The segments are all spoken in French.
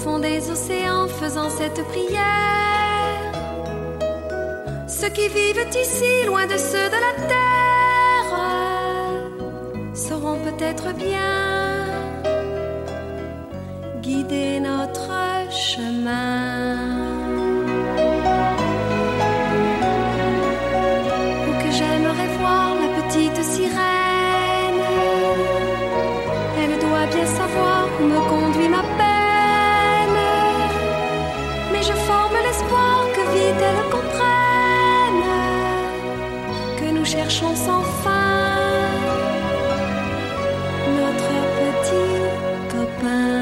fond des océans faisant cette prière. Ceux qui vivent ici, loin de ceux de la terre, sauront peut-être bien guider notre chemin. Ou que j'aimerais voir la petite sirène, elle doit bien savoir où me conduit ma peine. Mais je forme l'espoir que vite elle comprenne que nous cherchons sans fin notre petit copain.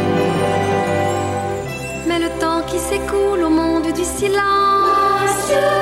Mais le temps qui s'écoule au monde du silence